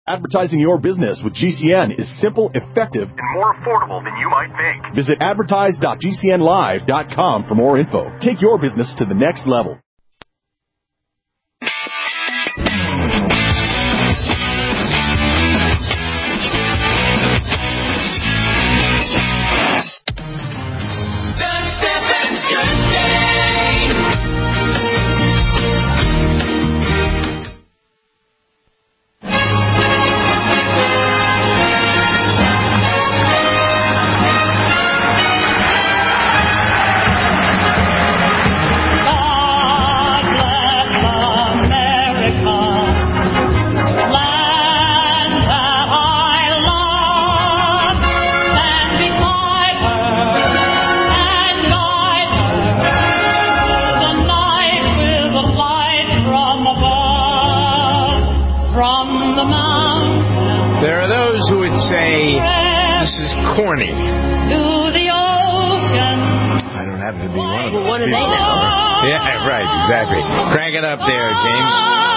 Advertising your business with GCN is simple, effective, and more affordable than you might think. Visit advertise.gcnlive.com for more info. Take your business to the next level. Corny. I don't happen to be one of them. Well, what do they know? Yeah, right, exactly. Crank it up there, James.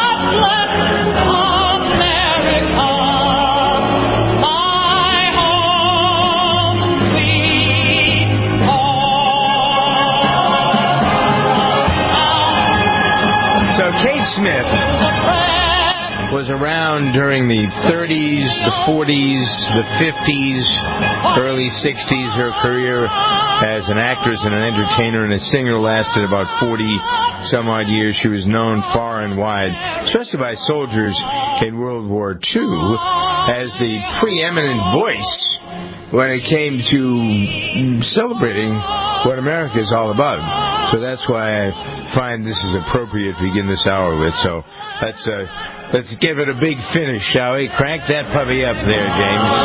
So Kate Smith was around during the 30s, the 40s, the 50s, early 60s. Her career as an actress and an entertainer and a singer lasted about 40-some-odd years. She was known far and wide, especially by soldiers in World War II, as the preeminent voice when it came to celebrating what America is all about. So that's why I find this is appropriate to begin this hour with. So let's give it a big finish, shall we? Crank that puppy up there, James.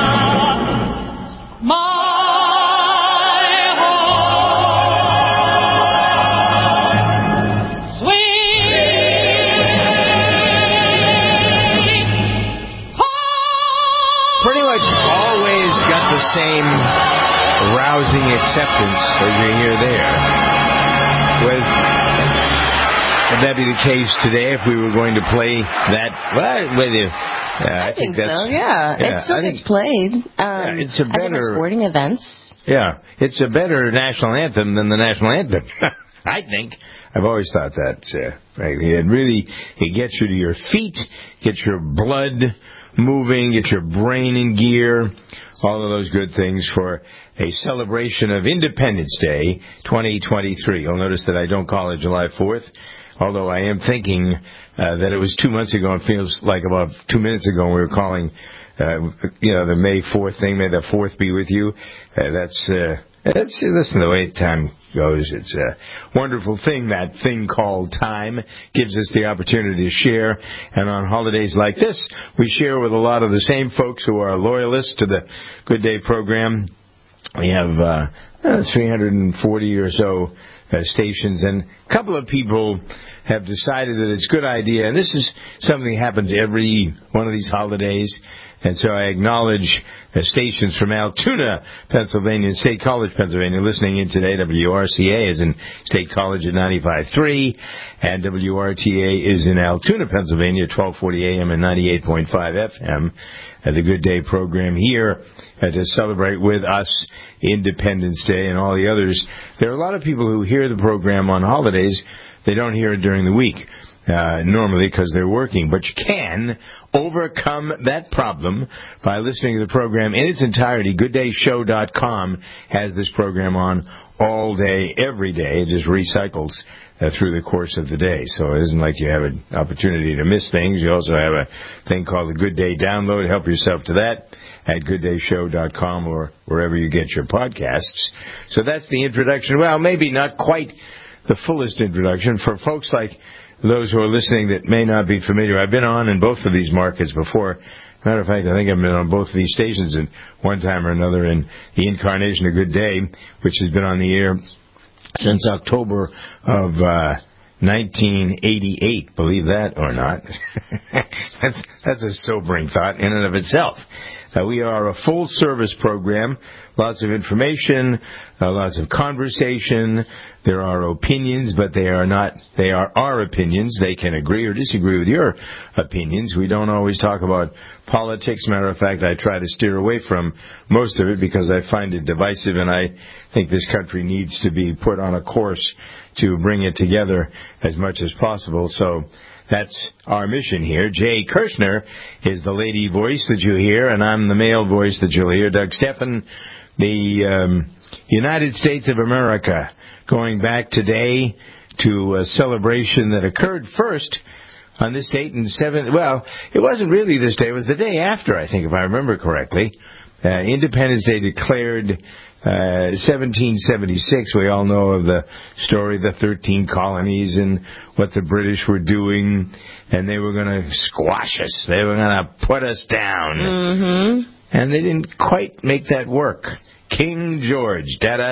Pretty much always got the same rousing acceptance as you hear there. Would that be the case today if we were going to play that? Well, I think so, yeah. It still gets played. It's a better... sporting events. Yeah, it's a better national anthem than the national anthem. I think. I've always thought that. It gets you to your feet, gets your blood moving, get your brain in gear, all of those good things for a celebration of Independence Day 2023. You'll notice that I don't call it July 4th, although I am thinking that it was 2 months ago. It feels like about 2 minutes ago we were calling, the May 4th thing. May the 4th be with you. Listen, the way time goes, it's a wonderful thing. That thing called time gives us the opportunity to share. And on holidays like this, we share with a lot of the same folks who are loyalists to the Good Day program. We have 340 or so stations, and a couple of people have decided that it's a good idea. And this is something that happens every one of these holidays. And so I acknowledge stations from Altoona, Pennsylvania, and State College, Pennsylvania, listening in today. WRCA is in State College at 95.3, and WRTA is in Altoona, Pennsylvania, at 1240 AM and 98.5 FM. The Good Day program here to celebrate with us Independence Day and all the others. There are a lot of people who hear the program on holidays. They don't hear it during the week. Normally because they're working, but you can overcome that problem by listening to the program in its entirety. GoodDayShow.com has this program on all day, every day. It just recycles through the course of the day, so it isn't like you have an opportunity to miss things. You also have a thing called the Good Day Download. Help yourself to that at GoodDayShow.com or wherever you get your podcasts. So that's the introduction. Well, maybe not quite the fullest introduction for folks like those who are listening that may not be familiar. I've been on in both of these markets before. Matter of fact, I think I've been on both of these stations at one time or another in the incarnation of Good Day, which has been on the air since October of 1988. Believe that or not. That's a sobering thought in and of itself. We are a full-service program, lots of information, lots of conversation. There are opinions, but they are our opinions. They can agree or disagree with your opinions. We don't always talk about politics. Matter of fact, I try to steer away from most of it because I find it divisive, and I think this country needs to be put on a course to bring it together as much as possible. So that's our mission here. Jay Kirshner is the lady voice that you hear, and I'm the male voice that you'll hear. Doug Steffen, the United States of America, going back today to a celebration that occurred first on this date in it wasn't really this day. It was the day after, I think, if I remember correctly. Independence Day declared 1776. We all know of the story, the 13 colonies and what the British were doing, and they were going to squash us. They were going to put us down. Mm-hmm. And they didn't quite make that work. King George,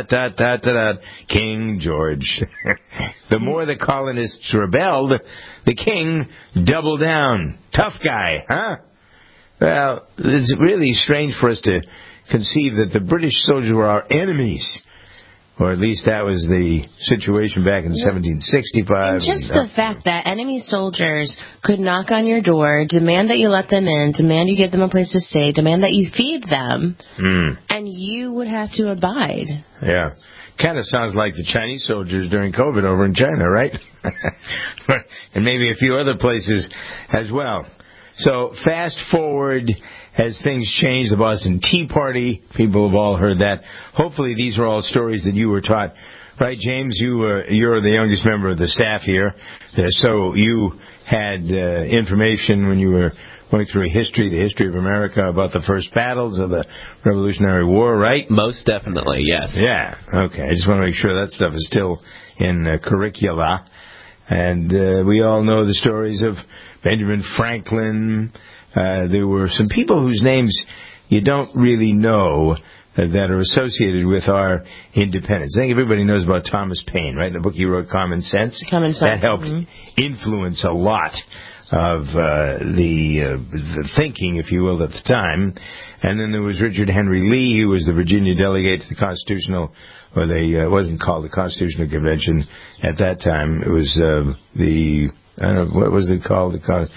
King George. The more the colonists rebelled, the king doubled down. Tough guy, huh? Well, it's really strange for us to conceive that the British soldiers were our enemies. Or at least that was the situation back in 1765. And just the fact that enemy soldiers could knock on your door, demand that you let them in, demand you give them a place to stay, demand that you feed them, and you would have to abide. Yeah. Kind of sounds like the Chinese soldiers during COVID over in China, right? And maybe a few other places as well. So fast forward as things change, the Boston Tea Party, people have all heard that. Hopefully these are all stories that you were taught. Right, James, you're the youngest member of the staff here, so you had information when you were going through the history of America about the first battles of the Revolutionary War, right? Most definitely, yes. Yeah, okay. I just want to make sure that stuff is still in curricula. And we all know the stories of Benjamin Franklin. There were some people whose names you don't really know that are associated with our independence. I think everybody knows about Thomas Paine, right? The book he wrote, Common Sense. Common Sense. That helped influence a lot of the thinking, if you will, at the time. And then there was Richard Henry Lee, who was the Virginia delegate to the Constitutional, or it wasn't called the Constitutional Convention at that time. It was I don't know, what was it called?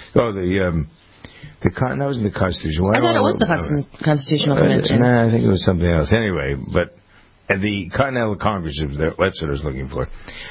That wasn't the Constitution. I thought it was the Constitutional Convention. I think it was something else. Anyway, but the Continental Congress, that's what I was looking for.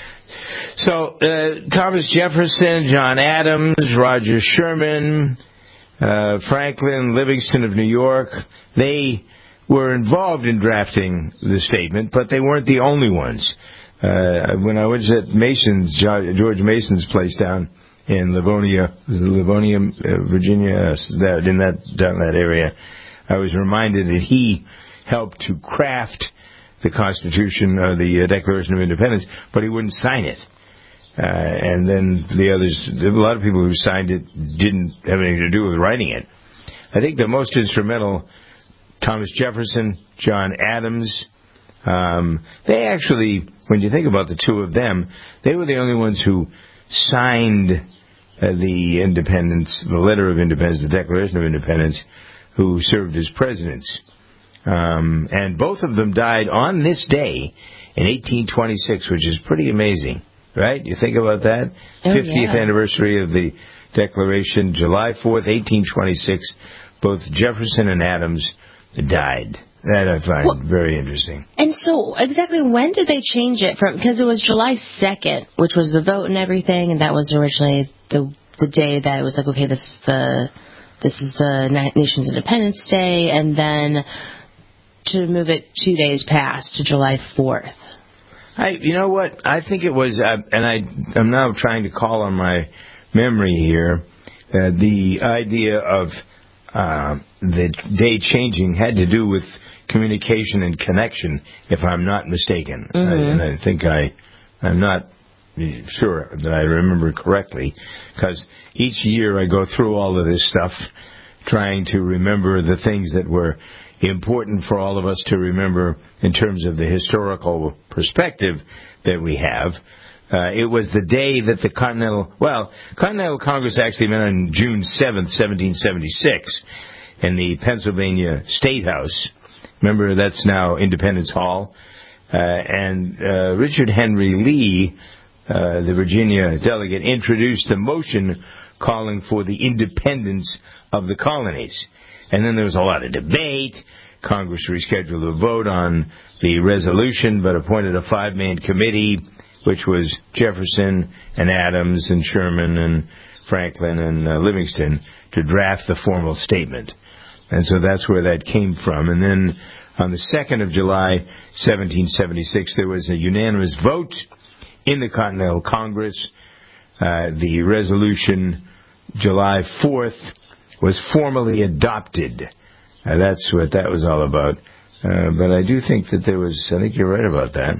So, Thomas Jefferson, John Adams, Roger Sherman, Franklin, Livingston of New York, they were involved in drafting the statement, but they weren't the only ones. When I was at George Mason's place down in Livonia, Virginia, in that area, I was reminded that he helped to craft the Constitution, the Declaration of Independence, but he wouldn't sign it. And then the others, a lot of people who signed it didn't have anything to do with writing it. I think the most instrumental, Thomas Jefferson, John Adams, they actually, when you think about the two of them, they were the only ones who signed the independence, the letter of independence, the Declaration of Independence, who served as presidents. And both of them died on this day in 1826, which is pretty amazing, right? You think about that? 50th anniversary of the Declaration, July 4th, 1826. Both Jefferson and Adams died. That I find very interesting. And so, exactly when did they change it from? Because it was July 2nd, which was the vote and everything, and that was originally the day that it was like, okay, this is the nation's Independence Day, and then to move it 2 days past to July 4th. You know what? I think it was, and I'm now trying to call on my memory here, the idea of the day changing had to do with communication and connection, if I'm not mistaken. And I think I'm not sure that I remember correctly, because each year I go through all of this stuff trying to remember the things that were important for all of us to remember in terms of the historical perspective that we have. It was the day that the Continental Congress actually met on June 7th, 1776. in the Pennsylvania State House. Remember, that's now Independence Hall. And Richard Henry Lee, the Virginia delegate, introduced a motion calling for the independence of the colonies. And then there was a lot of debate. Congress rescheduled a vote on the resolution, but appointed a 5-man committee, which was Jefferson and Adams and Sherman and Franklin and Livingston, to draft the formal statement. And so that's where that came from. And then on the 2nd of July, 1776, there was a unanimous vote in the Continental Congress. The resolution, July 4th, was formally adopted. That's what that was all about. But I do think that there was, I think you're right about that.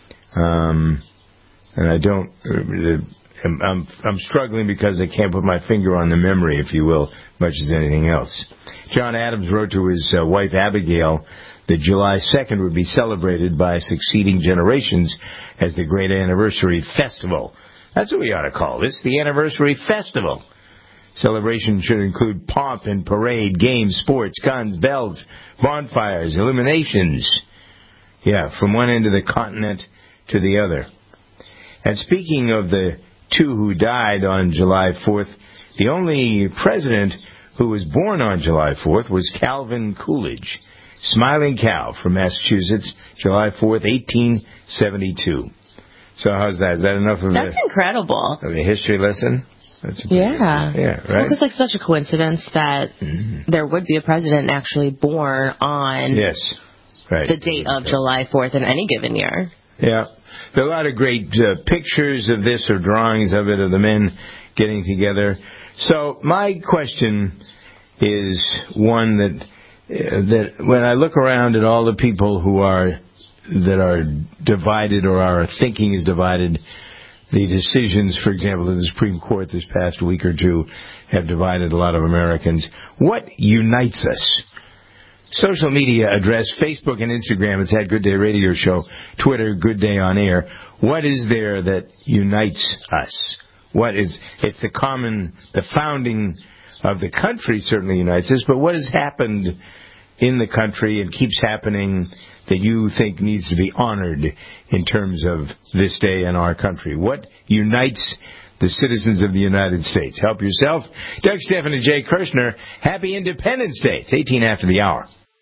And I don't, I'm struggling because I can't put my finger on the memory, if you will, much as anything else. John Adams wrote to his wife Abigail that July 2nd would be celebrated by succeeding generations as the Great Anniversary Festival. That's what we ought to call this, the Anniversary Festival. Celebration should include pomp and parade, games, sports, guns, bells, bonfires, illuminations. Yeah, from one end of the continent to the other. And speaking of the two who died on July 4th, the only president who was born on July 4th was Calvin Coolidge, Smiling Cal from Massachusetts, July 4th, 1872. So how's that? Is that enough of That's incredible. Of a history lesson? That's Yeah, right. Well, it's like such a coincidence that there would be a president actually born on the date of July 4th in any given year. Yeah. There are a lot of great pictures of this or drawings of it, of the men getting together. So my question is one that when I look around at all the people who are divided or our thinking is divided, the decisions, for example, of the Supreme Court this past week or two have divided a lot of Americans. What unites us? Social media address, Facebook and Instagram, it's had Good Day Radio Show, Twitter, Good Day On Air. What is there that unites us? It's the founding of the country certainly unites us, but what has happened in the country and keeps happening that you think needs to be honored in terms of this day in our country? What unites the citizens of the United States? Help yourself. Doug Stephan and Jay Kirshner, happy Independence Day. It's 18 after the hour.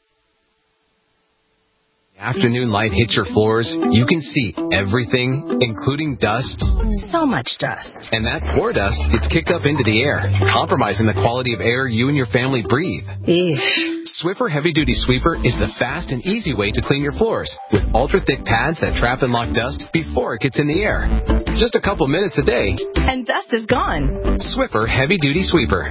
Afternoon light hits your floors, you can see everything, including dust. So much dust. And that poor dust gets kicked up into the air, compromising the quality of air you and your family breathe. Eesh. Swiffer Heavy Duty Sweeper is the fast and easy way to clean your floors, with ultra-thick pads that trap and lock dust before it gets in the air. Just a couple minutes a day, and dust is gone. Swiffer Heavy Duty Sweeper.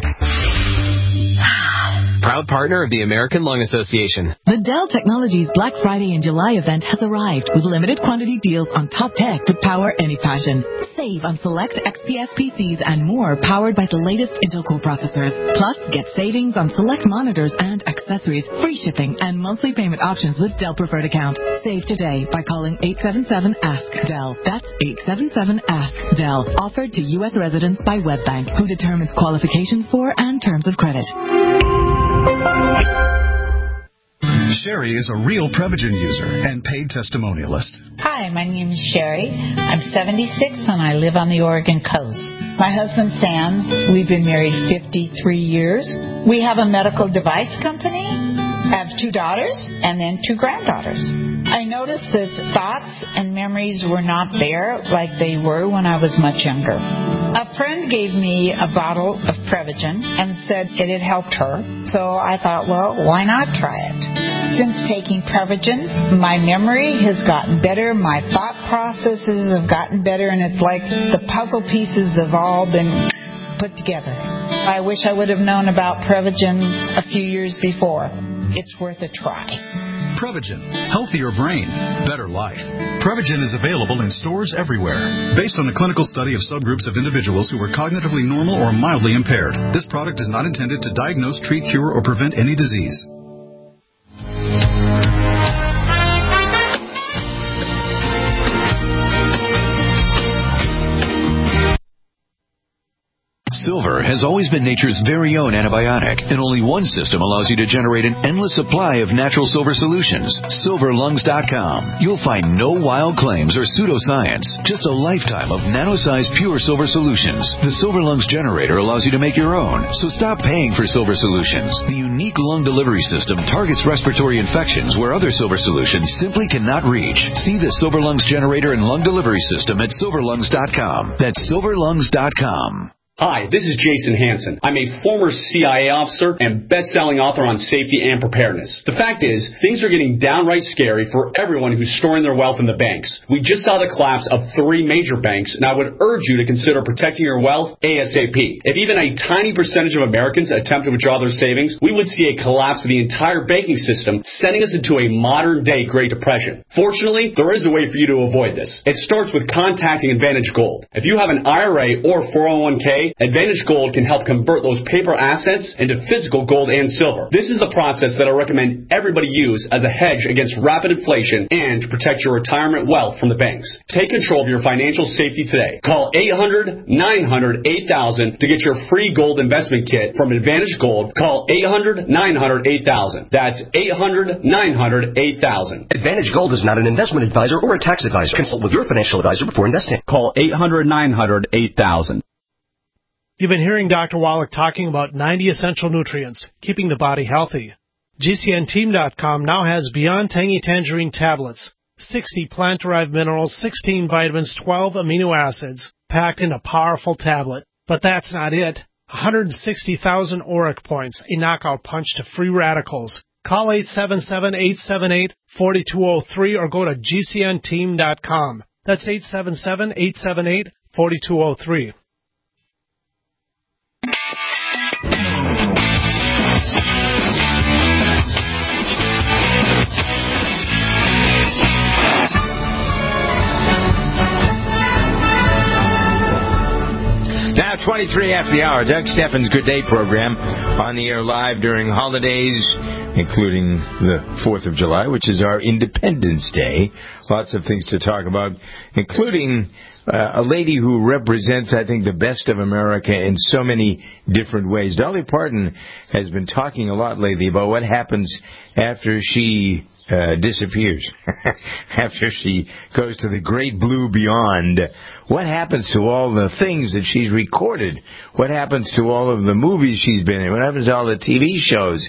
Proud partner of the American Lung Association. The Dell Technologies Black Friday in July event has arrived with limited quantity deals on top tech to power any passion. Save on select XPS PCs and more powered by the latest Intel Core processors. Plus, get savings on select monitors and accessories, free shipping, and monthly payment options with Dell Preferred Account. Save today by calling 877-ASK-DELL. That's 877-ASK-DELL. Offered to U.S. residents by WebBank, who determines qualifications for and terms of credit. Sherry is a real Prevagen user and paid testimonialist. Hi, my name is Sherry. I'm 76 and I live on the Oregon coast. My husband Sam, we've been married 53 years. We have a medical device company, have 2 daughters and then 2 granddaughters. I noticed that thoughts and memories were not there like they were when I was much younger. A friend gave me a bottle of Prevagen and said it had helped her, so I thought, well, why not try it? Since taking Prevagen, my memory has gotten better, my thought processes have gotten better, and it's like the puzzle pieces have all been put together. I wish I would have known about Prevagen a few years before. It's worth a try. Prevagen. Healthier brain, better life. Prevagen is available in stores everywhere. Based on a clinical study of subgroups of individuals who were cognitively normal or mildly impaired, this product is not intended to diagnose, treat, cure, or prevent any disease. Silver has always been nature's very own antibiotic, and only one system allows you to generate an endless supply of natural silver solutions. SilverLungs.com. You'll find no wild claims or pseudoscience, just a lifetime of nano-sized pure silver solutions. The Silver Lungs generator allows you to make your own, so stop paying for silver solutions. The unique lung delivery system targets respiratory infections where other silver solutions simply cannot reach. See the Silver Lungs generator and lung delivery system at SilverLungs.com. That's SilverLungs.com. Hi, this is Jason Hansen. I'm a former CIA officer and best-selling author on safety and preparedness. The fact is, things are getting downright scary for everyone who's storing their wealth in the banks. We just saw the collapse of 3 major banks, and I would urge you to consider protecting your wealth ASAP. If even a tiny percentage of Americans attempt to withdraw their savings, we would see a collapse of the entire banking system, sending us into a modern-day Great Depression. Fortunately, there is a way for you to avoid this. It starts with contacting Advantage Gold. If you have an IRA or 401k, Advantage Gold can help convert those paper assets into physical gold and silver. This is the process that I recommend everybody use as a hedge against rapid inflation and to protect your retirement wealth from the banks. Take control of your financial safety today. Call 800-900-8000 to get your free gold investment kit from Advantage Gold. Call 800-900-8000. That's 800-900-8000. Advantage Gold is not an investment advisor or a tax advisor. Consult with your financial advisor before investing. Call 800-900-8000. You've been hearing Dr. Wallach talking about 90 essential nutrients, keeping the body healthy. GCNteam.com now has Beyond Tangy Tangerine tablets, 60 plant-derived minerals, 16 vitamins, 12 amino acids, packed in a powerful tablet. But that's not it. 160,000 auric points, a knockout punch to free radicals. Call 877-878-4203 or go to GCNteam.com. That's 877-878-4203. Now, 23 after the hour, Doug Steffens' Good Day program on the air live during holidays, including the 4th of July, which is our Independence Day. Lots of things to talk about, including a lady who represents, I think, the best of America in so many different ways. Dolly Parton has been talking a lot lately about what happens after she disappears, after she goes to the great blue beyond. What happens to all the things that she's recorded? What happens to all of the movies she's been in? What happens to all the TV shows?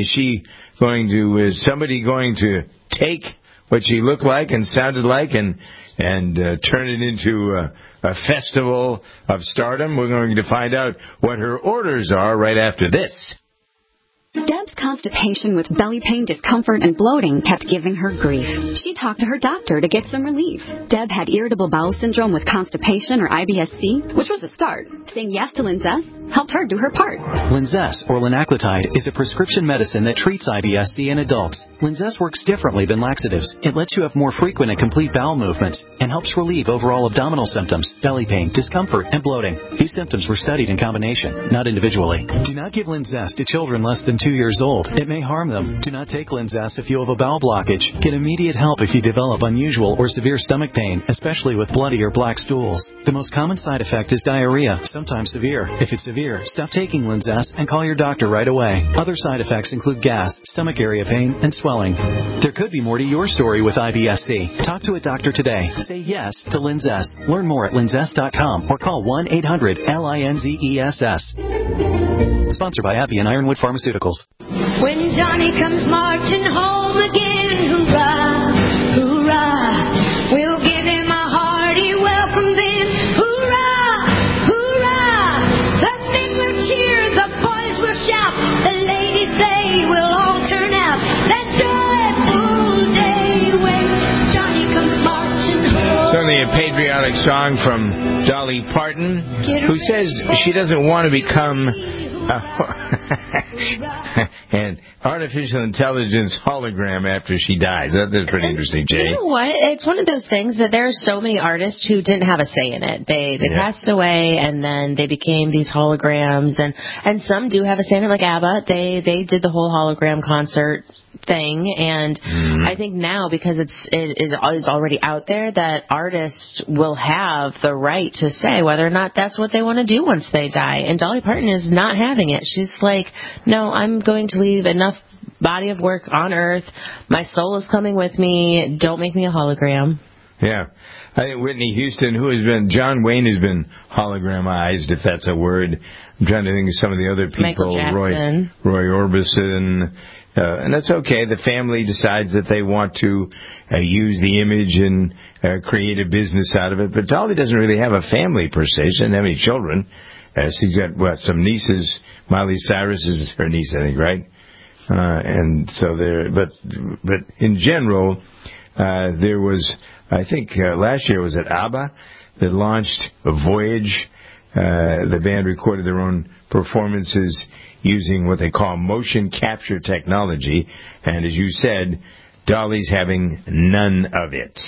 Is somebody going to take what she looked like and sounded like and turn it into a festival of stardom? We're going to find out what her orders are right after this. Deb's constipation with belly pain, discomfort, and bloating kept giving her grief. She talked to her doctor to get some relief. Deb had irritable bowel syndrome with constipation or IBS-C, which was a start. Saying yes to Linzess helped her do her part. Linzess, or linaclotide, is a prescription medicine that treats IBS-C in adults. Linzess works differently than laxatives. It lets you have more frequent and complete bowel movements and helps relieve overall abdominal symptoms, belly pain, discomfort, and bloating. These symptoms were studied in combination, not individually. Do not give Linzess to children less than 2 years old. It may harm them. Do not take Linzess if you have a bowel blockage. Get immediate help if you develop unusual or severe stomach pain, especially with bloody or black stools. The most common side effect is diarrhea, sometimes severe. If it's severe, stop taking Linzess and call your doctor right away. Other side effects include gas, stomach area pain, and swelling. There could be more to your story with IBS-C. Talk to a doctor today. Say yes to Linzess. Learn more at linzess.com or call 1-800-LINZESS. Sponsored by AbbVie and Ironwood Pharmaceuticals. When Johnny comes marching home again, hurrah, hurrah, we'll give him a hearty welcome then, hurrah, hurrah, the men will cheer, the boys will shout, the ladies they will all turn out, that joyful day when Johnny comes marching home. Certainly a patriotic song from Dolly Parton, who says she doesn't want to become an artificial intelligence hologram after she dies. That's pretty interesting, Jay. You know what? It's one of those things that there are so many artists who didn't have a say in it. They passed away, and then they became these holograms, and some do have a say in it, like ABBA. They did the whole hologram concert thing, and I think now, because it is already out there, that artists will have the right to say whether or not that's what they want to do once they die. And Dolly Parton is not having it. She's like, no, I'm going to leave enough body of work on Earth. My soul is coming with me. Don't make me a hologram. Yeah. I think Whitney Houston, John Wayne has been hologramized, if that's a word. I'm trying to think of some of the other people. Michael Jackson. Roy Orbison. And that's okay. The family decides that they want to use the image and create a business out of it. But Dolly doesn't really have a family per se. She doesn't have any children. She's got, some nieces. Miley Cyrus is her niece, I think, right? And so but in general, there was, I think last year was at ABBA that launched a Voyage. The band recorded their own performances using what they call motion capture technology. And as you said, Dolly's having none of it.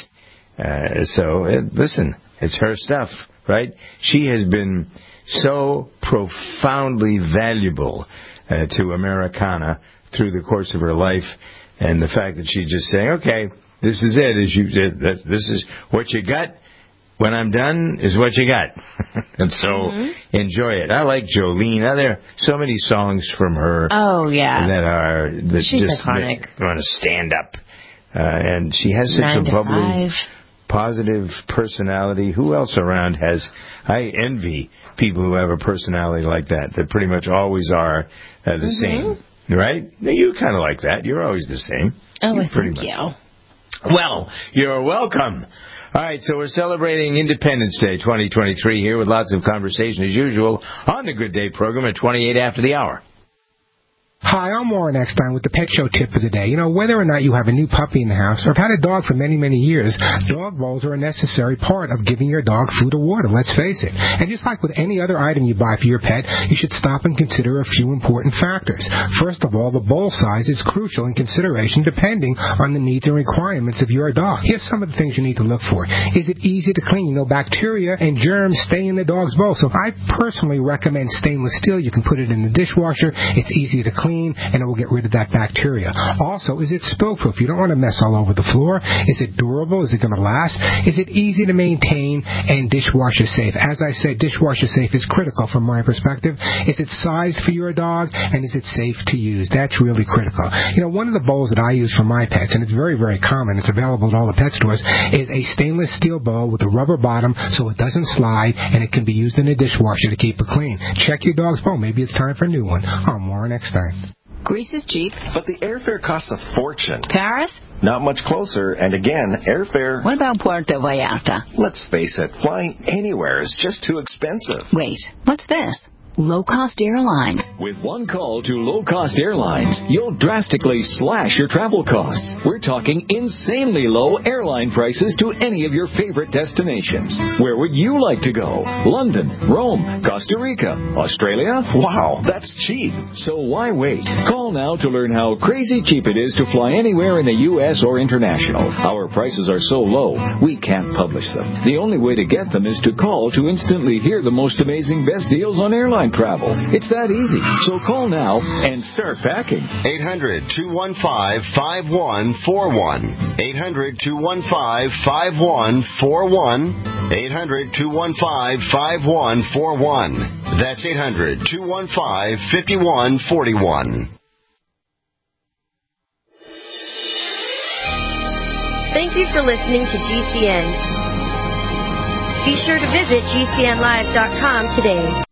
Listen, it's her stuff, right? She has been so profoundly valuable to Americana through the course of her life. And the fact that she's just saying, okay, this is it. As you said, this is what you got. When I'm done is what you got. And so enjoy it. I like Jolene. There are so many songs from her. Oh, yeah. She's just iconic. Want to stand up. And she has such a bubbly, positive personality. Who else around I envy people who have a personality like that pretty much always are the same. Right? Now, you kind of like that. You're always the same. Oh, thank you. Well, you're welcome. All right, so we're celebrating Independence Day 2023 here with lots of conversation as usual on the Good Day program at 28 after the hour. Hi, I'm Warren Eckstein with the Pet Show tip of the day. Whether or not you have a new puppy in the house or have had a dog for many, many years, dog bowls are a necessary part of giving your dog food or water, let's face it. And just like with any other item you buy for your pet, you should stop and consider a few important factors. First of all, the bowl size is crucial in consideration depending on the needs and requirements of your dog. Here's some of the things you need to look for. Is it easy to clean? No bacteria and germs stay in the dog's bowl. So I personally recommend stainless steel. You can put it in the dishwasher. It's easy to clean, and it will get rid of that bacteria. Also, is it spill-proof? You don't want to mess all over the floor. Is it durable? Is it going to last? Is it easy to maintain and dishwasher safe? As I said, dishwasher safe is critical from my perspective. Is it sized for your dog, and is it safe to use? That's really critical. One of the bowls that I use for my pets, and it's very, very common, it's available at all the pet stores, is a stainless steel bowl with a rubber bottom so it doesn't slide, and it can be used in a dishwasher to keep it clean. Check your dog's bowl. Maybe it's time for a new one. I'm Warren Eckstein. Greece is cheap. But the airfare costs a fortune. Paris? Not much closer, and again, airfare... What about Puerto Vallarta? Let's face it, flying anywhere is just too expensive. Wait, what's this? Low-cost airlines. With one call to low-cost airlines, you'll drastically slash your travel costs. We're talking insanely low airline prices to any of your favorite destinations. Where would you like to go? London, Rome, Costa Rica, Australia? Wow, that's cheap. So why wait? Call now to learn how crazy cheap it is to fly anywhere in the U.S. or international. Our prices are so low, we can't publish them. The only way to get them is to call to instantly hear the most amazing best deals on airline travel. It's that easy. So call now and start packing. 800-215-5141. 800-215-5141. 800-215-5141. That's 800-215-5141. Thank you for listening to GCN. Be sure to visit GCNlive.com today.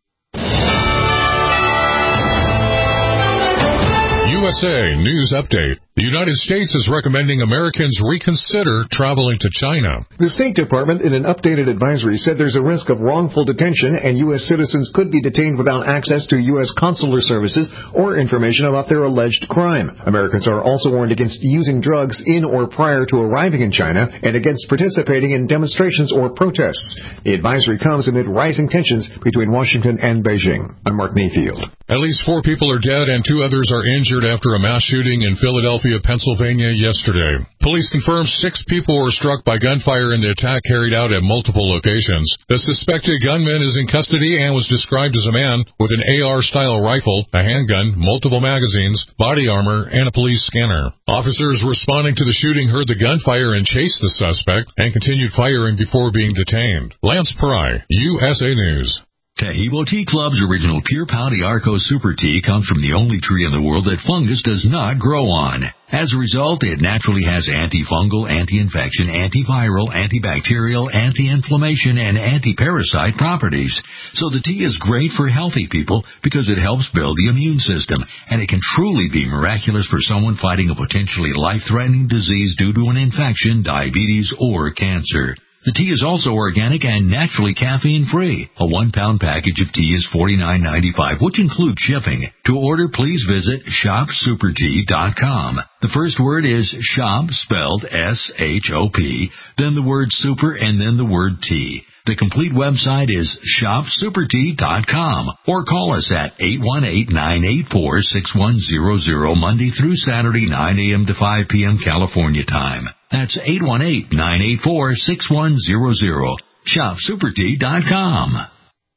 USA News Update. The United States is recommending Americans reconsider traveling to China. The State Department, in an updated advisory, said there's a risk of wrongful detention and U.S. citizens could be detained without access to U.S. consular services or information about their alleged crime. Americans are also warned against using drugs in or prior to arriving in China and against participating in demonstrations or protests. The advisory comes amid rising tensions between Washington and Beijing. I'm Mark Mayfield. At least 4 people are dead and 2 others are injured after a mass shooting in Philadelphia Philadelphia, Pennsylvania yesterday. Police confirmed 6 people were struck by gunfire in the attack carried out at multiple locations. The suspected gunman is in custody and was described as a man with an AR-style rifle, a handgun, multiple magazines, body armor, and a police scanner. Officers responding to the shooting heard the gunfire and chased the suspect and continued firing before being detained. Lance Pry, USA News. Tahibo Tea Club's original Pure Pau d'Arco Super Tea comes from the only tree in the world that fungus does not grow on. As a result, it naturally has antifungal, anti-infection, antiviral, antibacterial, anti-inflammation, and anti-parasite properties. So the tea is great for healthy people because it helps build the immune system, and it can truly be miraculous for someone fighting a potentially life-threatening disease due to an infection, diabetes, or cancer. The tea is also organic and naturally caffeine-free. A 1-pound package of tea is $49.95, which includes shipping. To order, please visit shopsupertea.com. The first word is shop, spelled S-H-O-P, then the word super, and then the word tea. The complete website is shopsupertea.com, or call us at 818-984-6100 Monday through Saturday, 9 a.m. to 5 p.m. California time. That's 818-984-6100. shopsupertea.com.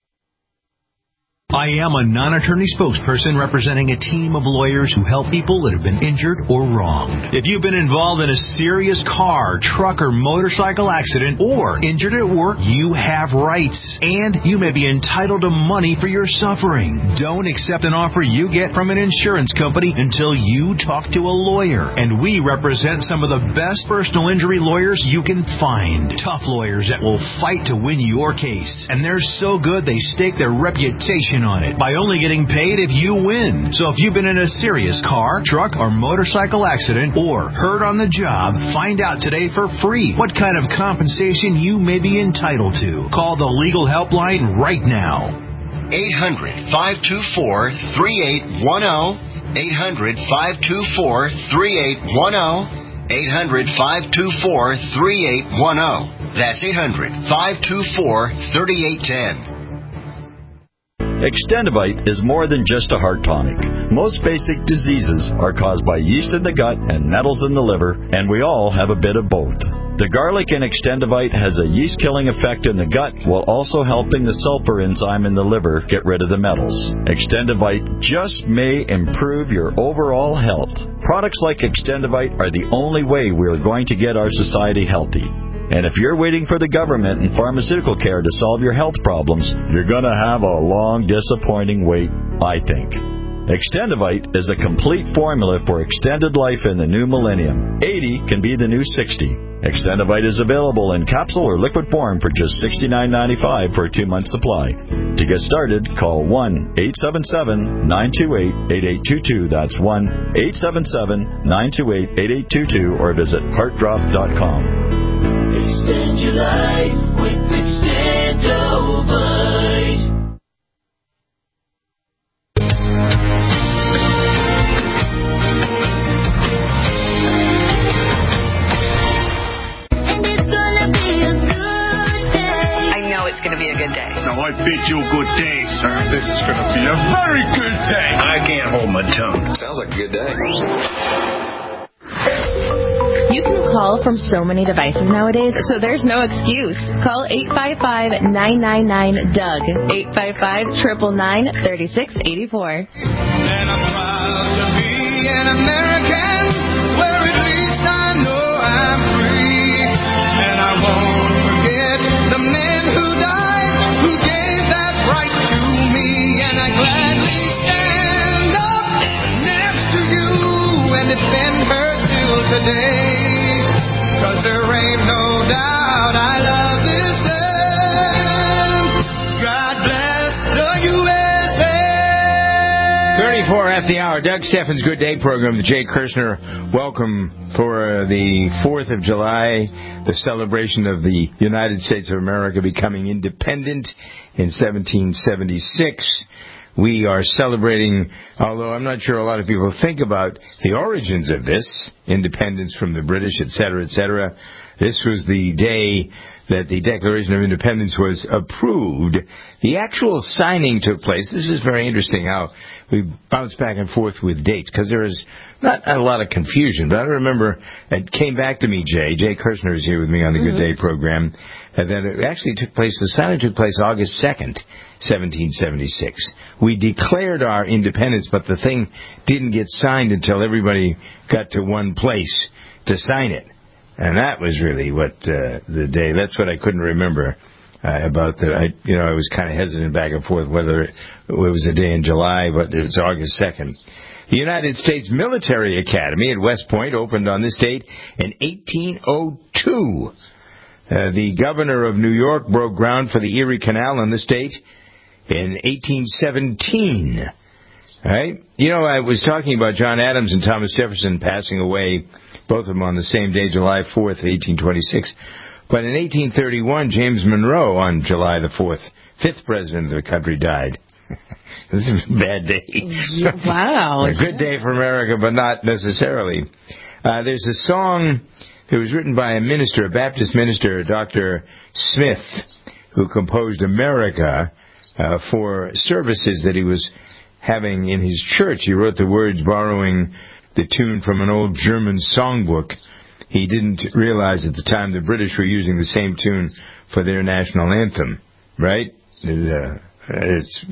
I am a non-attorney spokesperson representing a team of lawyers who help people that have been injured or wronged. If you've been involved in a serious car, truck, or motorcycle accident or injured at work, you have rights, and you may be entitled to money for your suffering. Don't accept an offer you get from an insurance company until you talk to a lawyer, and we represent some of the best personal injury lawyers you can find. Tough lawyers that will fight to win your case, and they're so good they stake their reputation on it by only getting paid if you win. So if you've been in a serious car, truck, or motorcycle accident or hurt on the job, find out today for free what kind of compensation you may be entitled to. Call the legal helpline right now. 800-524-3810. 800-524-3810. 800-524-3810. That's 800-524-3810. Extendivite is more than just a heart tonic. Most basic diseases are caused by yeast in the gut and metals in the liver, and we all have a bit of both. The garlic in Extendivite has a yeast-killing effect in the gut while also helping the sulfur enzyme in the liver get rid of the metals. Extendivite just may improve your overall health. Products like Extendivite are the only way we are going to get our society healthy. And if you're waiting for the government and pharmaceutical care to solve your health problems, you're going to have a long, disappointing wait, I think. Extendivite is a complete formula for extended life in the new millennium. 80 can be the new 60. Extendivite is available in capsule or liquid form for just $69.95 for a 2-month supply. To get started, call 1-877-928-8822. That's 1-877-928-8822 or visit heartdrop.com. Extend your life with Extendivite. And it's gonna be a good day. I know it's gonna be a good day. Now I bid you a good day, sir. This is gonna be a very good day. I can't hold my tongue. Sounds like a good day. You can call from so many devices nowadays, so there's no excuse. Call 855-999-DOUG. 855-999-3684. And I'm proud to be an American, where at least I know I'm free. And I won't forget the men who died, who gave that right to me. And I gladly stand up next to you and defend her still today. 'Cause there ain't no doubt I love this land. God bless the USA. 34 after the hour. Doug Steffens' Good Day program. The Jay Kirshner welcome for the 4th of July, the celebration of the United States of America becoming independent in 1776. We are celebrating, although I'm not sure a lot of people think about the origins of this, independence from the British, etc., etc. This was the day that the Declaration of Independence was approved. The actual signing took place. This is very interesting how we bounced back and forth with dates because there is not a lot of confusion. But I remember it came back to me, Jay Kirshner is here with me on the Good Day program, that it actually took place, the signing took place August 2nd, 1776. We declared our independence, but the thing didn't get signed until everybody got to one place to sign it. And that was really what the day, that's what I couldn't remember. About I was kind of hesitant back and forth whether it was a day in July, but it was August 2nd. The United States Military Academy at West Point opened on this date in 1802. The governor of New York broke ground for the Erie Canal on this date in 1817. Right? I was talking about John Adams and Thomas Jefferson passing away, both of them on the same day, July 4th, 1826. But in 1831, James Monroe, on July the 4th, 5th president of the country, died. This is a bad day. Wow. A good day for America, but not necessarily. There's a song that was written by a minister, a Baptist minister, Dr. Smith, who composed America for services that he was having in his church. He wrote the words borrowing the tune from an old German songbook. He didn't realize at the time the British were using the same tune for their national anthem, right? It's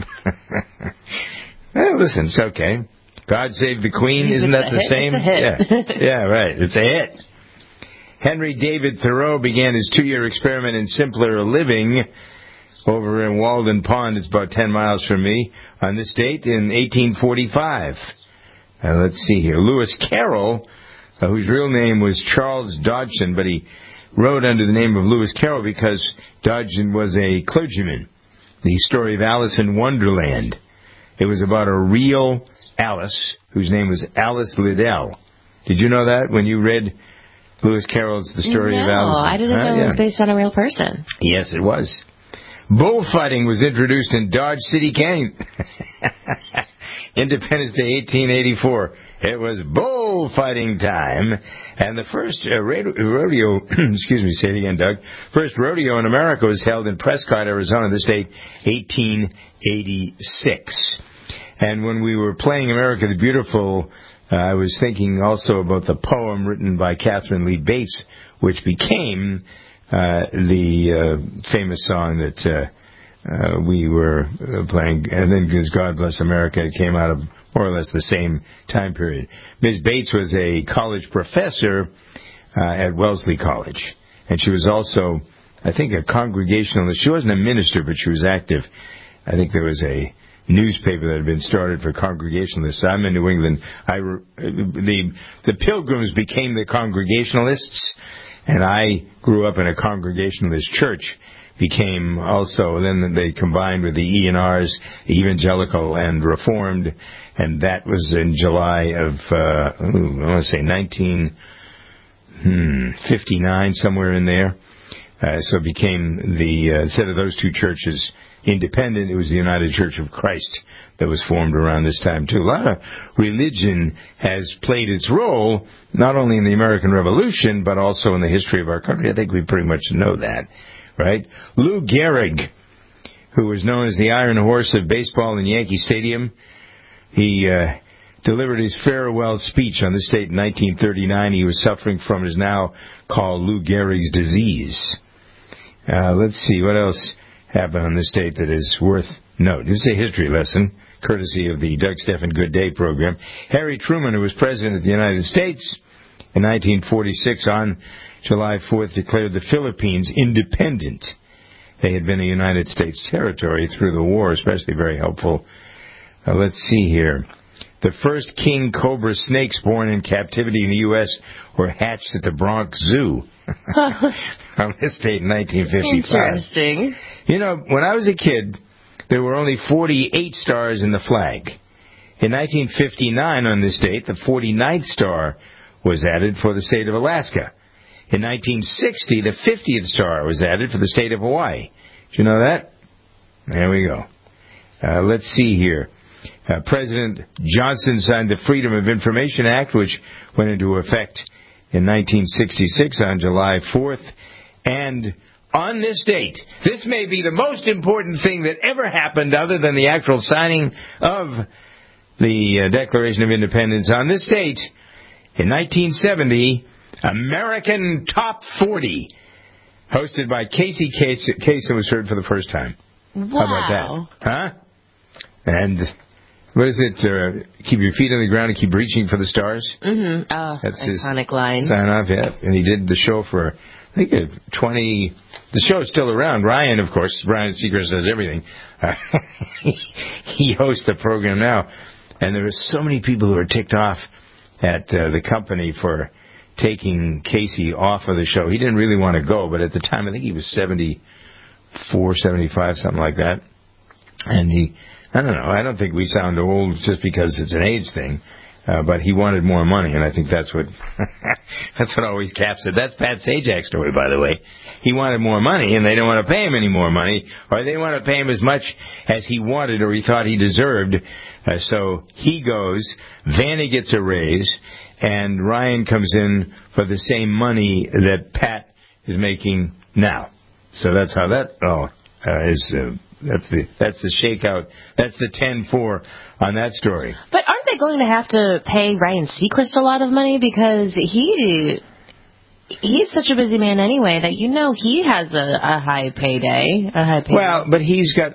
well, listen, it's okay. God Save the Queen, isn't that the same? It's a hit. Yeah, right. It's a hit. Henry David Thoreau began his 2-year experiment in simpler living over in Walden Pond. It's about 10 miles from me on this date in 1845. Let's see here. Lewis Carroll, whose real name was Charles Dodgson, but he wrote under the name of Lewis Carroll because Dodgson was a clergyman. The story of Alice in Wonderland. It was about a real Alice, whose name was Alice Liddell. Did you know that when you read Lewis Carroll's The Story of Alice? No, I didn't know it was based on a real person. Yes, it was. Bullfighting was introduced in Dodge City, Canyon. Independence Day, 1884. It was bullfighting time, and the first rodeo, excuse me, say it again, Doug. First rodeo in America was held in Prescott, Arizona, this date, 1886. And when we were playing America the Beautiful, I was thinking also about the poem written by Catherine Lee Bates, which became the famous song that we were playing, and then because God Bless America, it came out of more or less the same time period. Ms. Bates was a college professor at Wellesley College, and she was also, I think, a Congregationalist. She wasn't a minister, but she was active. I think there was a newspaper that had been started for Congregationalists. I'm in New England. The Pilgrims became the Congregationalists, and I grew up in a Congregationalist church. Became also, then they combined with the E&Rs, Evangelical and Reformed, and that was in July of, I want to say 1959, somewhere in there. So it became instead of those two churches independent, it was the United Church of Christ that was formed around this time, too. A lot of religion has played its role, not only in the American Revolution, but also in the history of our country. I think we pretty much know that. Right? Lou Gehrig, who was known as the Iron Horse of baseball in Yankee Stadium, he delivered his farewell speech on this date in 1939. He was suffering from what is now called Lou Gehrig's disease. Let's see, what else happened on this date that is worth note. This is a history lesson, courtesy of the Doug Stephan Good Day program. Harry Truman, who was President of the United States in 1946, on July 4th, declared the Philippines independent. They had been a United States territory through the war, especially very helpful. Let's see here. The first king cobra snakes born in captivity in the U.S. were hatched at the Bronx Zoo on this date in 1955. Interesting. When I was a kid, there were only 48 stars in the flag. In 1959, on this date, the 49th star was added for the state of Alaska. In 1960, the 50th star was added for the state of Hawaii. Did you know that? There we go. Let's see here. President Johnson signed the Freedom of Information Act, which went into effect in 1966 on July 4th. And on this date, this may be the most important thing that ever happened other than the actual signing of the Declaration of Independence on this date in 1970, American Top 40, hosted by Casey Kasem, was heard for the first time. Wow. How about that? Huh? And what is it? Keep your feet on the ground and keep reaching for the stars? Mm-hmm. Oh, that's iconic his line. Sign off, yeah. And he did the show for, I think, 20... The show is still around. Ryan, of course, Ryan Seacrest does everything. He hosts the program now. And there are so many people who are ticked off at the company for taking Casey off of the show. He didn't really want to go, but at the time, I think he was 74, 75, something like that. And I don't know, I don't think we sound old just because it's an age thing. But he wanted more money, and I think that's what always caps it. That's Pat Sajak's story, by the way. He wanted more money, and they didn't want to pay him any more money, or they didn't want to pay him as much as he wanted or he thought he deserved. So he goes, Vanny gets a raise, and Ryan comes in for the same money that Pat is making now. So that's how that is. That's the shakeout. That's the 10-4 on that story. But aren't they going to have to pay Ryan Seacrest a lot of money because he's such a busy man anyway that he has a high payday. Well, but he's got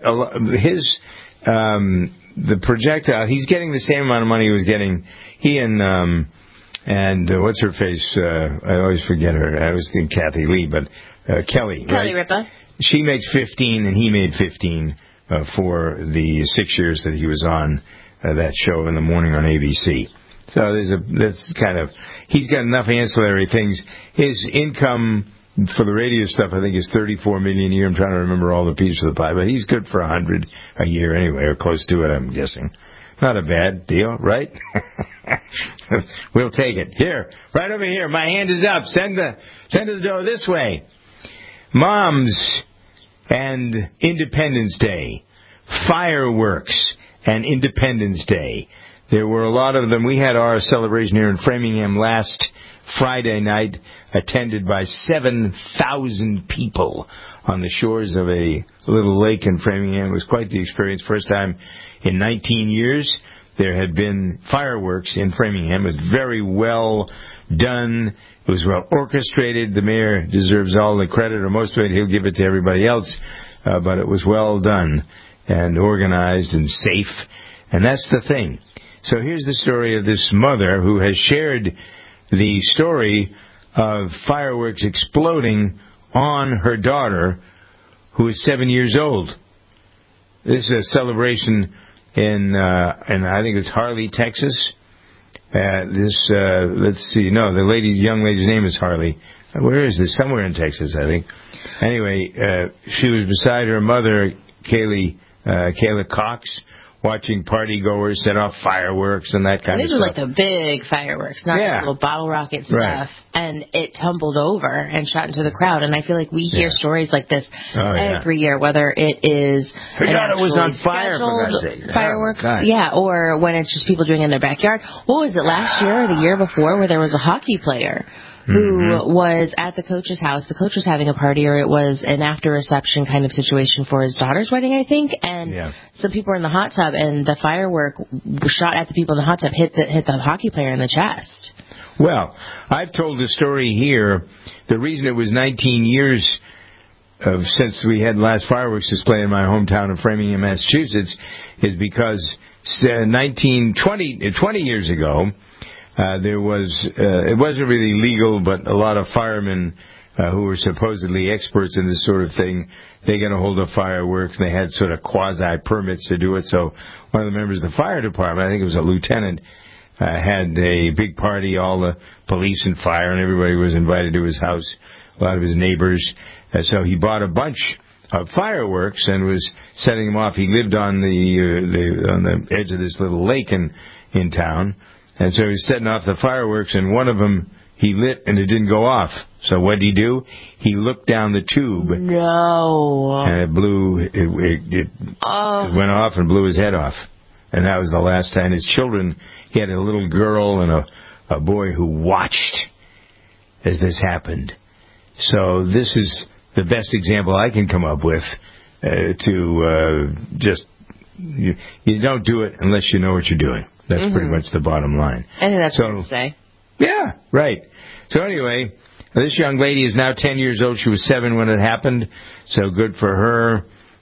the projectile. He's getting the same amount of money he was getting. He and what's her face? I always forget her. I always think Kathy Lee, but Kelly. Kelly Ripa. She makes 15 and he made 15 for the 6 years that he was on that show in the morning on ABC. So he's got enough ancillary things. His income for the radio stuff, I think, is $34 million a year. I'm trying to remember all the pieces of the pie, but he's good for $100 a year anyway, or close to it, I'm guessing. Not a bad deal, right? We'll take it. Here, right over here. My hand is up. Send the dough this way. Moms and Independence Day, fireworks and Independence Day. There were a lot of them. We had our celebration here in Framingham last Friday night, attended by 7,000 people on the shores of a little lake in Framingham. It was quite the experience. First time in 19 years there had been fireworks in Framingham. It was very well done. It was well orchestrated. The mayor deserves all the credit, or most of it. He'll give it to everybody else. But it was well done and organized and safe. And that's the thing. So here's the story of this mother who has shared the story of fireworks exploding on her daughter, who is 7 years old. This is a celebration in I think it's Harley, Texas. Let's see. No, the young lady's name is Harley. Where is this? Somewhere in Texas, I think. Anyway, she was beside her mother, Kayla Cox, watching party-goers set off fireworks and that kind of stuff. These were like the big fireworks, not the little bottle rocket stuff. Right. And it tumbled over and shot into the crowd. And I feel like we hear stories like this every year, whether it is it was on fire, for God's sake. Fireworks, or when it's just people doing it in their backyard. What was it, last year or the year before, where there was a hockey player who was at the coach's house. The coach was having a party, or it was an after-reception kind of situation for his daughter's wedding, I think. And some people were in the hot tub, and the firework shot at the people in the hot tub, hit the hockey player in the chest. Well, I've told the story here. The reason it was 19 years since we had the last fireworks display in my hometown of Framingham, Massachusetts, is because 20 years ago, there was it wasn't really legal, but a lot of firemen who were supposedly experts in this sort of thing, they got a hold of fireworks. They had sort of quasi permits to do it. So one of the members of the fire department, I think it was a lieutenant, had a big party. All the police and fire and everybody was invited to his house. A lot of his neighbors. So he bought a bunch of fireworks and was setting them off. He lived on the edge of this little lake in town. And so he was setting off the fireworks, and one of them he lit, and it didn't go off. So what did he do? He looked down the tube. No. And it blew. It went off and blew his head off. And that was the last time. His children, he had a little girl and a boy who watched as this happened. So this is the best example I can come up with you don't do it unless you know what you're doing. That's pretty much the bottom line. I think that's fair to say. Yeah, right. So anyway, this young lady is now 10 years old. She was 7 when it happened, so good for her.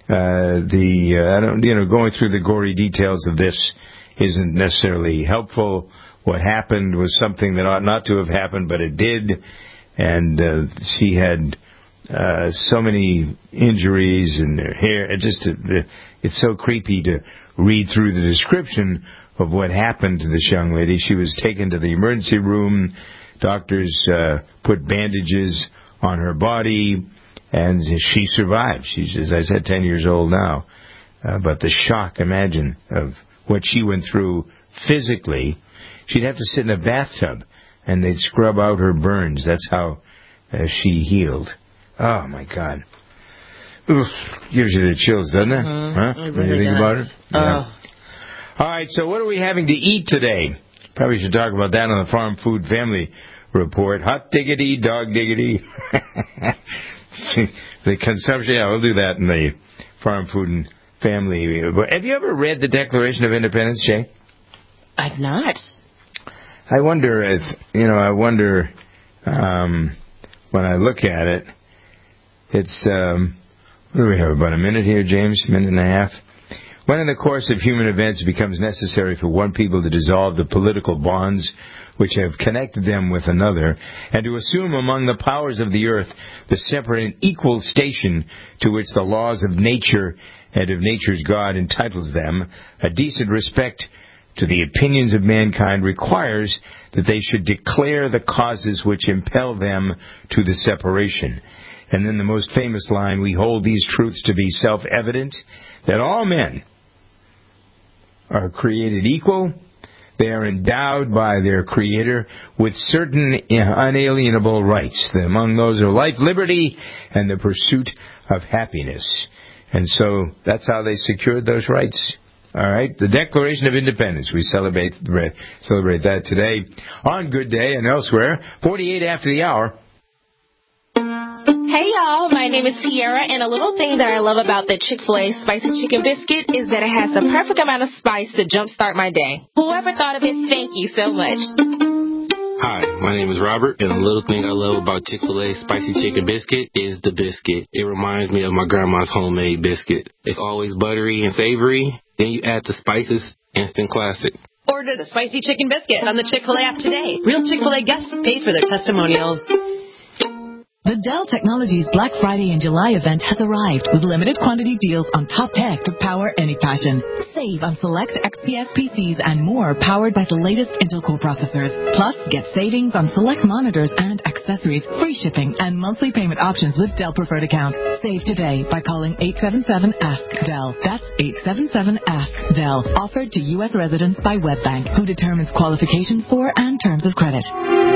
Going through the gory details of this isn't necessarily helpful. What happened was something that ought not to have happened, but it did, and she had so many injuries in her hair. It's so creepy to read through the description of what happened to this young lady. She was taken to the emergency room. Doctors put bandages on her body, and she survived. She's, as I said, 10 years old now. But the shock, imagine, of what she went through physically. She'd have to sit in a bathtub, and they'd scrub out her burns. That's how she healed. Oh, my God. Oof, gives you the chills, doesn't it? Huh? It When you really think does. about it? Yeah. All right, so what are we having to eat today? Probably should talk about that on the Farm Food Family Report. Hot diggity, dog diggity. The consumption, yeah, we'll do that in the Farm Food and Family. Have you ever read the Declaration of Independence, Jay? I've not. I wonder if, when I look at it, it's, what do we have, about a minute here, James? A minute and a half? When in the course of human events it becomes necessary for one people to dissolve the political bonds which have connected them with another, and to assume among the powers of the earth the separate and equal station to which the laws of nature and of nature's God entitles them, a decent respect to the opinions of mankind requires that they should declare the causes which impel them to the separation. And then the most famous line, we hold these truths to be self-evident, that all men are created equal. They are endowed by their Creator with certain unalienable rights. Among those are life, liberty, and the pursuit of happiness. And so that's how they secured those rights. All right, the Declaration of Independence. We celebrate that today on Good Day and elsewhere. 48 after the hour. Hey y'all, my name is Tiara, and a little thing that I love about the Chick-fil-A Spicy Chicken Biscuit is that it has the perfect amount of spice to jumpstart my day. Whoever thought of it, thank you so much. Hi, my name is Robert, and a little thing I love about Chick-fil-A Spicy Chicken Biscuit is the biscuit. It reminds me of my grandma's homemade biscuit. It's always buttery and savory, then you add the spices, instant classic. Order the Spicy Chicken Biscuit on the Chick-fil-A app today. Real Chick-fil-A guests paid for their testimonials. The Dell Technologies Black Friday in July event has arrived with limited quantity deals on top tech to power any passion. Save on select XPS PCs and more powered by the latest Intel Core processors. Plus, get savings on select monitors and accessories, free shipping, and monthly payment options with Dell Preferred Account. Save today by calling 877-ASK-DELL. That's 877-ASK-DELL. Offered to U.S. residents by WebBank, who determines qualifications for and terms of credit.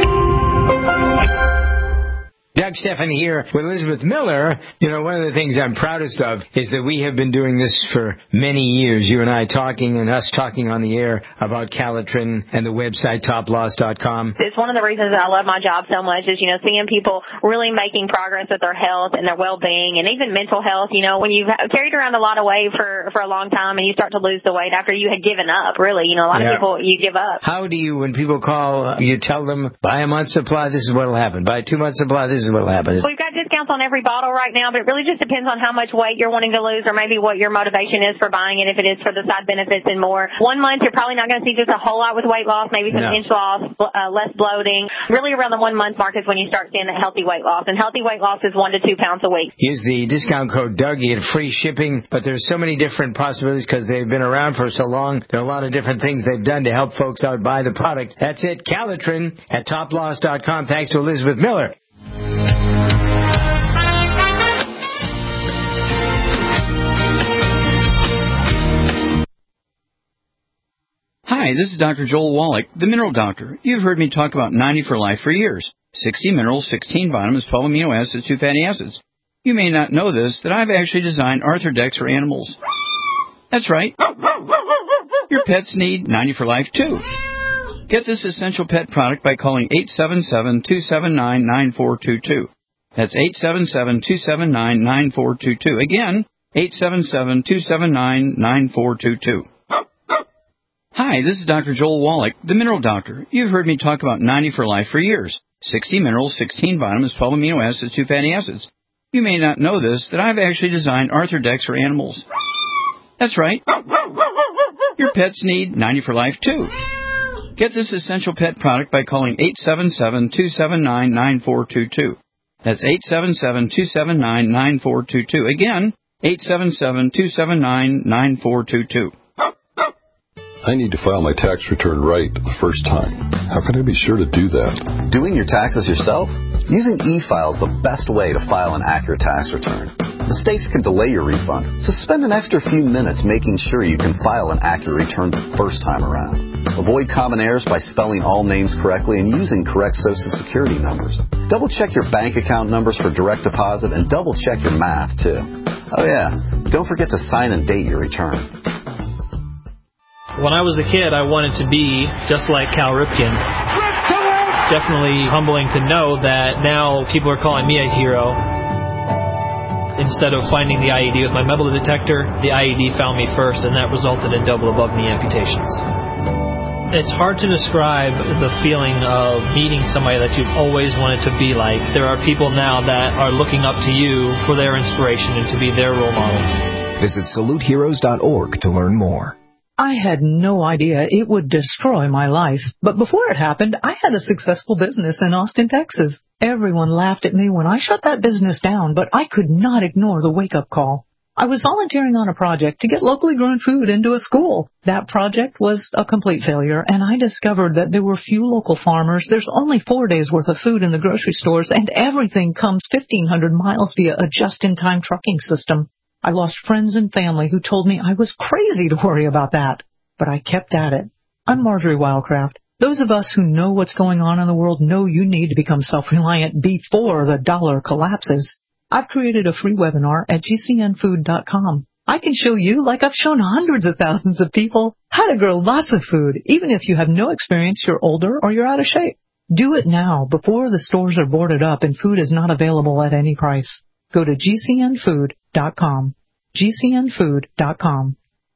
Doug Stephan here with Elizabeth Miller. One of the things I'm proudest of is that we have been doing this for many years. You and I talking and us talking on the air about Calitrin and the website toploss.com. It's one of the reasons that I love my job so much is, seeing people really making progress with their health and their well-being and even mental health. When you've carried around a lot of weight for a long time and you start to lose the weight after you had given up, really, a lot of people, you give up. How do you, when people call, you tell them, buy a month's supply, this is what will happen. Buy 2 months' supply, this is what will happen. We've got discounts on every bottle right now, but it really just depends on how much weight you're wanting to lose or maybe what your motivation is for buying it, if it is for the side benefits and more. 1 month, you're probably not going to see just a whole lot with weight loss, maybe some inch loss, less bloating. Really around the 1 month mark is when you start seeing that healthy weight loss, and healthy weight loss is 1 to 2 pounds a week. Use the discount code Doug, you get free shipping, but there's so many different possibilities because they've been around for so long. There are a lot of different things they've done to help folks out buy the product. That's it, Calitrin at toploss.com. Thanks to Elizabeth Miller. Hi, this is Dr. Joel Wallach, the Mineral Doctor. You've heard me talk about 90 for Life for years. 60 minerals, 16 vitamins, 12 amino acids, 2 fatty acids. You may not know this, that I've actually designed Arthrodex for animals. That's right. Your pets need 90 for Life, too. Get this essential pet product by calling 877-279-9422. That's 877-279-9422. Again, 877-279-9422. Hi, this is Dr. Joel Wallach, the Mineral Doctor. You've heard me talk about 90 for Life for years. 60 minerals, 16 vitamins, 12 amino acids, 2 fatty acids. You may not know this, that I've actually designed Arthrodex for animals. That's right. Your pets need 90 for Life, too. Get this essential pet product by calling 877-279-9422. That's 877-279-9422. Again, 877-279-9422. I need to file my tax return right the first time. How can I be sure to do that? Doing your taxes yourself? Using e-file is the best way to file an accurate tax return. Mistakes can delay your refund, so spend an extra few minutes making sure you can file an accurate return the first time around. Avoid common errors by spelling all names correctly and using correct Social Security numbers. Double-check your bank account numbers for direct deposit and double-check your math, too. Oh, yeah, don't forget to sign and date your return. When I was a kid, I wanted to be just like Cal Ripken. It's definitely humbling to know that now people are calling me a hero. Instead of finding the IED with my metal detector, the IED found me first, and that resulted in double above-knee amputations. It's hard to describe the feeling of meeting somebody that you've always wanted to be like. There are people now that are looking up to you for their inspiration and to be their role model. Visit SaluteHeroes.org to learn more. I had no idea it would destroy my life. But before it happened, I had a successful business in Austin, Texas. Everyone laughed at me when I shut that business down, but I could not ignore the wake-up call. I was volunteering on a project to get locally grown food into a school. That project was a complete failure, and I discovered that there were few local farmers. There's only 4 days' worth of food in the grocery stores, and everything comes 1,500 miles via a just-in-time trucking system. I lost friends and family who told me I was crazy to worry about that. But I kept at it. I'm Marjorie Wildcraft. Those of us who know what's going on in the world know you need to become self-reliant before the dollar collapses. I've created a free webinar at gcnfood.com. I can show you, like I've shown hundreds of thousands of people, how to grow lots of food, even if you have no experience, you're older, or you're out of shape. Do it now, before the stores are boarded up and food is not available at any price. Go to gcnfood.com. gcnfood.com.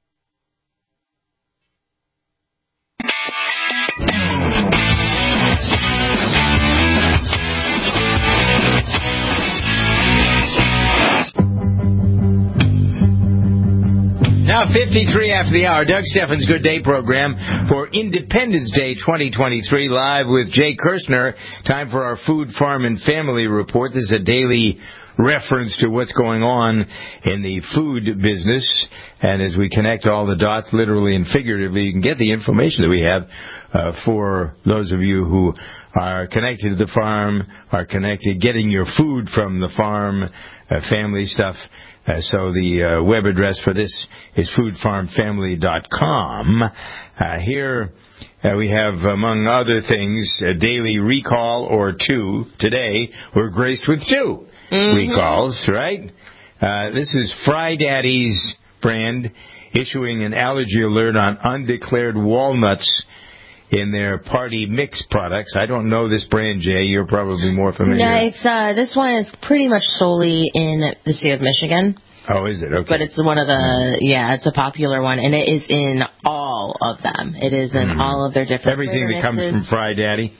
Now 53 after the hour, Doug Steffens' Good Day program for Independence Day 2023, live with Jay Kirshner. Time for our Food, Farm, and Family Report. This is a daily reference to what's going on in the food business. And as we connect all the dots, literally and figuratively, you can get the information that we have for those of you who are connected to the farm, are connected, getting your food from the farm, family stuff. So the web address for this is foodfarmfamily.com. Here we have, among other things, a daily recall or two. Today, we're graced with two recalls, right? This is Fry Daddy's brand issuing an allergy alert on undeclared walnuts in their party mix products. I don't know this brand, Jay. You're probably more familiar. No, it's this one is pretty much solely in the state of Michigan. Oh, is it? Okay. But it's one of the, it's a popular one, and it is in all of them. It is in all of their different everything that comes from Fry Daddy?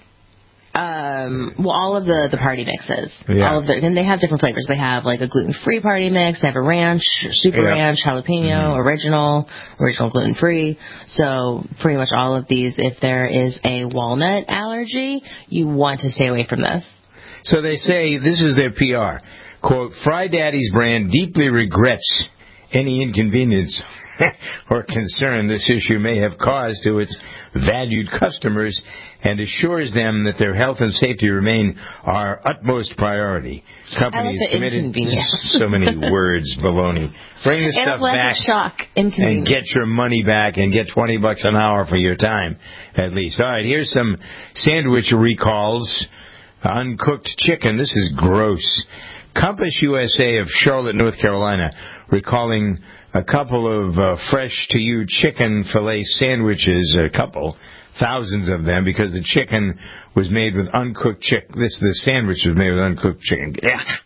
Well, all of the party mixes. Yeah. All of and they have different flavors. They have like a gluten-free party mix. They have a ranch, super ranch, jalapeno, original gluten-free. So pretty much all of these, if there is a walnut allergy, you want to stay away from this. So they say, this is their PR, quote, Fry Daddy's brand deeply regrets any inconvenience or concern this issue may have caused to its valued customers and assures them that their health and safety remain our utmost priority. Company is committed. So many words, baloney. Bring this stuff back and get your money back and get $20 an hour for your time, at least. All right, here's some sandwich recalls. Uncooked chicken. This is gross. Compass USA of Charlotte, North Carolina, recalling a couple of fresh-to-you chicken filet sandwiches, thousands of them, because the chicken was made with uncooked chicken. The sandwich was made with uncooked chicken.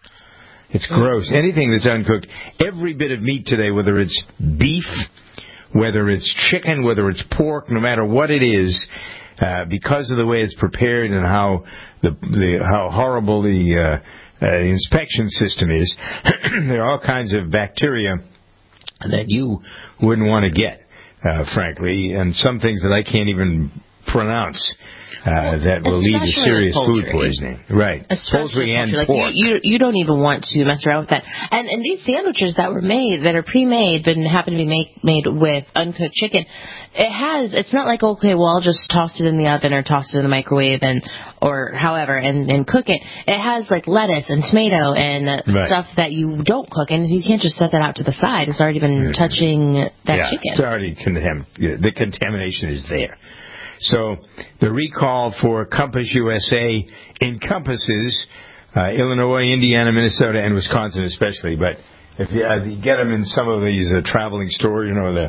It's gross. Anything that's uncooked, every bit of meat today, whether it's beef, whether it's chicken, whether it's pork, no matter what it is, because of the way it's prepared and how how horrible the inspection system is, there are all kinds of bacteria that you wouldn't want to get, frankly, and some things that I can't even pronounce. That will lead to serious food poisoning. Right. Poultry and pork. You don't even want to mess around with that. And these sandwiches that are pre-made, but happen to be made with uncooked chicken, it's not like, okay, well, I'll just toss it in the oven or toss it in the microwave or however and cook it. It has like lettuce and tomato and stuff that you don't cook, and you can't just set that out to the side. It's already been touching that chicken. It's already the contamination is there. So the recall for Compass USA encompasses Illinois, Indiana, Minnesota, and Wisconsin especially. But if you get them in some of these traveling stores,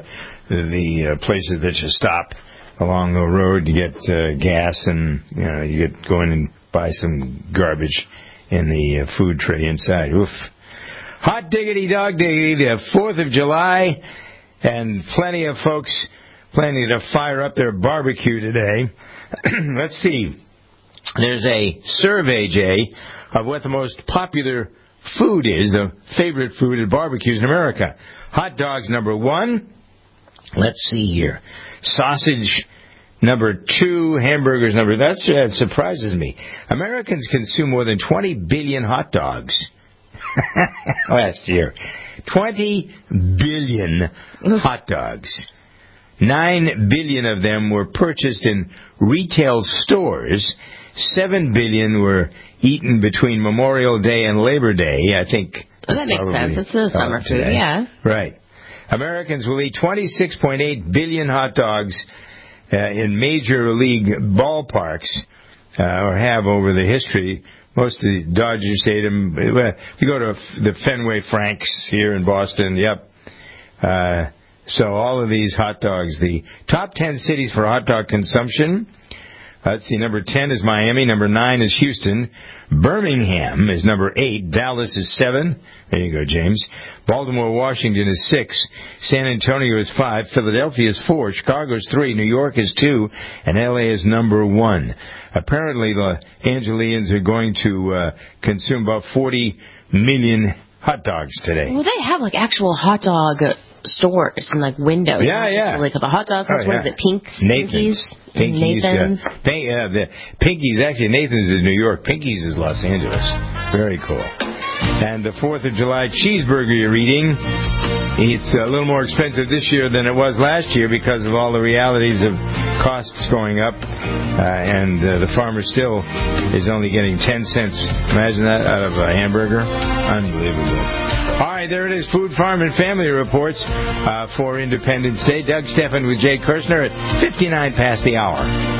the places that you stop along the road to get gas, and you go in and buy some garbage in the food tray inside. Oof. Hot diggity dog diggity, the 4th of July, and plenty of folks planning to fire up their barbecue today. Let's see. There's a survey, Jay, of what the most popular food is, the favorite food at barbecues in America. Hot dogs, number 1. Let's see here. Sausage, number 2. Hamburgers, number... That surprises me. Americans consume more than 20 billion hot dogs last year. 20 billion hot dogs. 9 billion of them were purchased in retail stores. 7 billion were eaten between Memorial Day and Labor Day. I think that makes sense. It's the summer food, yeah. Right. Americans will eat 26.8 billion hot dogs in major league ballparks, or have over the history. Most of the Dodgers Stadium. You go to the Fenway Franks here in Boston. Yep. So all of these hot dogs, the top 10 cities for hot dog consumption. Let's see, number 10 is Miami, number 9 is Houston, Birmingham is number 8, Dallas is 7, there you go, James, Baltimore, Washington is 6, San Antonio is 5, Philadelphia is 4, Chicago is 3, New York is 2, and LA is number 1. Apparently the Angelians are going to consume about 40 million hot dogs today. Well, they have like actual hot dog stores and like windows. Yeah. Like the hot dog. What is it? Pinkies. Nathan's. The Pinkies, actually, Nathan's is New York. Pinkies is Los Angeles. Very cool. And the 4th of July cheeseburger you're eating, it's a little more expensive this year than it was last year because of all the realities of costs going up. And the farmer still is only getting 10 cents. Imagine that out of a hamburger. Unbelievable. All right, there it is. Food, Farm, and Family Reports for Independence Day. Doug Steffen with Jay Kirshner at 59 past the hour.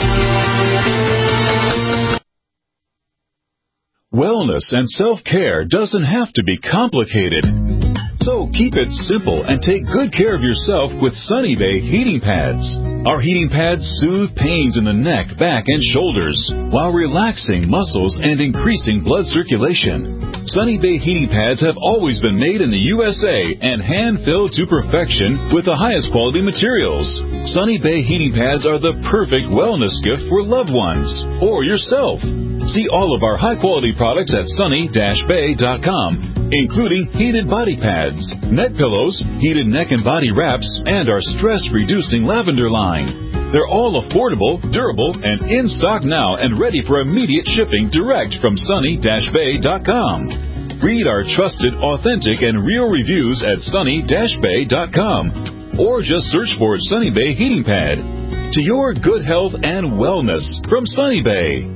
Wellness and self-care doesn't have to be complicated. So keep it simple and take good care of yourself with Sunny Bay heating pads. Our heating pads soothe pains in the neck, back, and shoulders while relaxing muscles and increasing blood circulation. Sunny Bay heating pads have always been made in the USA and hand-filled to perfection with the highest quality materials. Sunny Bay heating pads are the perfect wellness gift for loved ones or yourself. See all of our high-quality products at sunny-bay.com. Including heated body pads, neck pillows, heated neck and body wraps, and our stress-reducing lavender line. They're all affordable, durable, and in stock now and ready for immediate shipping direct from sunny-bay.com. Read our trusted, authentic, and real reviews at sunny-bay.com. Or just search for Sunny Bay Heating Pad. To your good health and wellness from Sunny Bay.